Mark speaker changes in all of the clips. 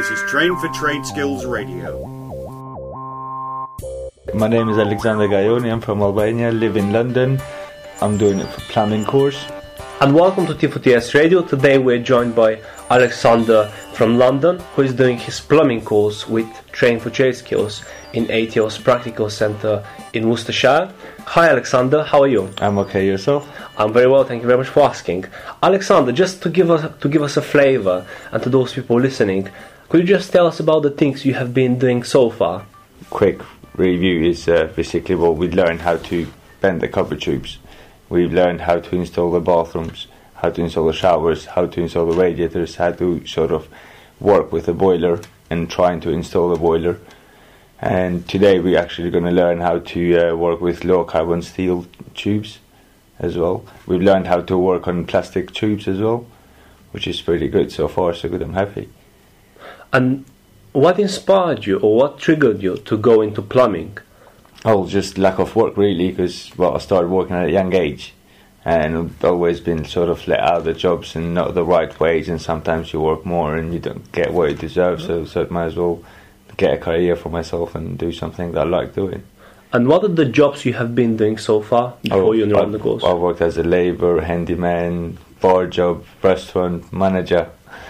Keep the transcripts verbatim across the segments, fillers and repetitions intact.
Speaker 1: This is Train for Trade Skills Radio.
Speaker 2: My name is Alexander Gaioni. I'm from Albania, live in London. I'm doing a plumbing course.
Speaker 3: And welcome to T four T S Radio. Today we're joined by Alexander from London, who is doing his plumbing course with Train for Trade Skills in A T O's Practical Centre in Worcestershire. Hi Alexander, how are you?
Speaker 2: I'm okay, yourself?
Speaker 3: I'm very well, thank you very much for asking. Alexander, just to give us to give us a flavour, and to those people listening, could you just tell us about the things you have been doing so far?
Speaker 2: Quick review is uh, basically what we learned how to bend the copper tubes. We've learned how to install the bathrooms, how to install the showers, how to install the radiators, how to sort of work with the boiler and trying to install the boiler. And today we're actually going to learn how to uh, work with low carbon steel tubes as well. We've learned how to work on plastic tubes as well, which is pretty good so far, so good, I'm happy.
Speaker 3: And what inspired you, or what triggered you to go into plumbing?
Speaker 2: Oh, just lack of work really, because well, I started working at a young age and I've always been sort of let out of the jobs and not the right wage, and sometimes you work more and you don't get what you deserve, so, so I might as well get a career for myself and do something that I like doing.
Speaker 3: And what are the jobs you have been doing so far before
Speaker 2: oh,
Speaker 3: you enrolled in the course?
Speaker 2: I worked as a labourer, handyman, bar job, restaurant manager.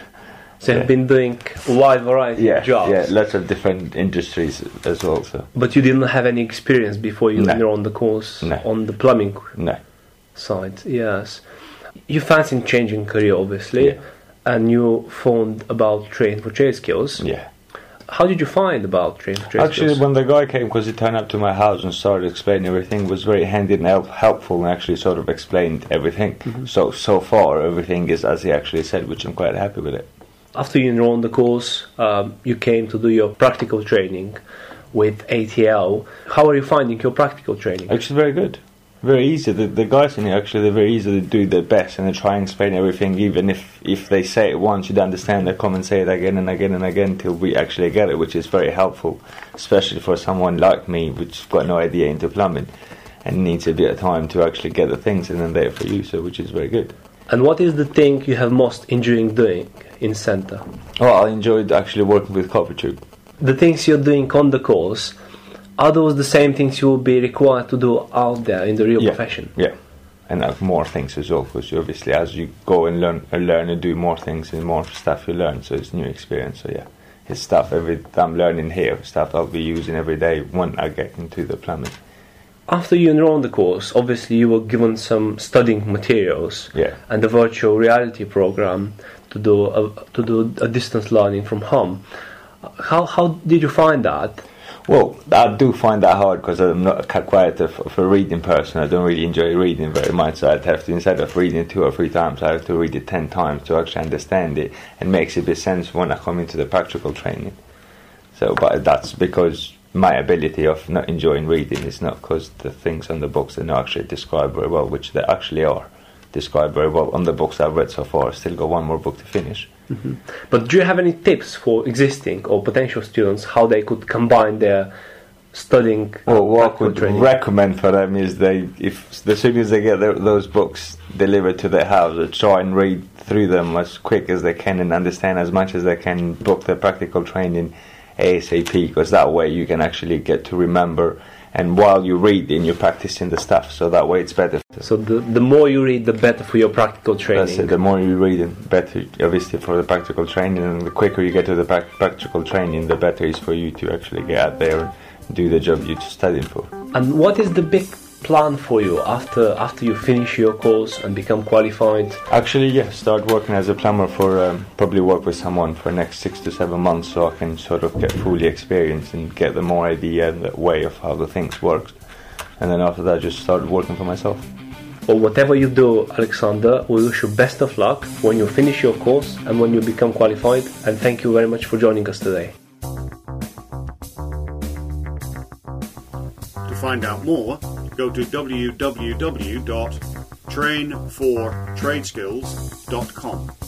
Speaker 3: So
Speaker 2: yeah.
Speaker 3: you've been doing a wide variety
Speaker 2: yeah,
Speaker 3: of jobs.
Speaker 2: Yeah, lots of different industries as well. So.
Speaker 3: But you didn't have any experience before you
Speaker 2: no.
Speaker 3: enrolled in the course
Speaker 2: no.
Speaker 3: on the plumbing
Speaker 2: no.
Speaker 3: side? Yes. You fancied changing career, obviously,
Speaker 2: yeah. and
Speaker 3: you phoned about Train for Trade Skills.
Speaker 2: Yeah.
Speaker 3: How did you find about Train for Trade
Speaker 2: Actually,
Speaker 3: Skills?
Speaker 2: when the guy came, because he turned up to my house and started explaining everything, was very handy and help, helpful, and actually sort of explained everything. Mm-hmm. So, so far, everything is as he actually said, which I'm quite happy with it.
Speaker 3: After you enrolled in the course, um, you came to do your practical training with A T L. How are you finding your practical training?
Speaker 2: Actually, very good. Very easy. The, the guys in here, actually, they're very easy to do their best, and they try and explain everything. Even if, if they say it once, you don't understand, they come and say it again and again and again till we actually get it, which is very helpful, especially for someone like me, which's got no idea into plumbing and needs a bit of time to actually get the things, and then they're for you, so which is very good.
Speaker 3: And what is the thing you have most enjoying doing in Centre?
Speaker 2: Well, I enjoyed actually working with copper tube.
Speaker 3: The things you're doing on the course, are those the same things you will be required to do out there in the real
Speaker 2: yeah.
Speaker 3: profession?
Speaker 2: Yeah, and uh, more things as well, because obviously as you go and learn and learn and do more things and more stuff you learn, so it's new experience. So yeah, it's stuff every I'm learning here, stuff I'll be using every day when I get into the plumbing.
Speaker 3: After you enrolled in the course, obviously you were given some studying materials
Speaker 2: yeah.
Speaker 3: and the virtual reality program to do a, to do a distance learning from home. How how did you find that?
Speaker 2: Well, I do find that hard because I'm not quite a, of a reading person. I don't really enjoy reading very much, so I'd have to, instead of reading two or three times, I have to read it ten times to actually understand it, and makes a bit sense when I come into the practical training. So, but that's because my ability of not enjoying reading is not because the things on the books are not actually described very well, which they actually are described very well on the books I've read so far. I still got one more book to finish.
Speaker 3: Mm-hmm. But do you have any tips for existing or potential students how they could combine their studying?
Speaker 2: Well, what I could
Speaker 3: training?
Speaker 2: recommend for them is they, if as soon as they get their, those books delivered to their house, they try and read through them as quick as they can and understand as much as they can. Book their practical training ASAP, because that way you can actually get to remember. And while you read, and you're practicing the stuff, so that way it's better.
Speaker 3: So the the more you read, the better for your practical training.
Speaker 2: That's it. The more you read, the better, obviously, for the practical training. And the quicker you get to the pra- practical training, the better it is for you to actually get out there and do the job you're studying for.
Speaker 3: And what is the big plan for you after after you finish your course and become qualified?
Speaker 2: Actually, yeah, start working as a plumber for um, probably work with someone for the next six to seven months, so I can sort of get fully experienced and get the more idea and the way of how the things work. And then after that, just start working for myself.
Speaker 3: Well, whatever you do, Alexander, we wish you best of luck when you finish your course and when you become qualified. And thank you very much for joining us today.
Speaker 1: To find out more, go to w w w dot train for trade skills dot com.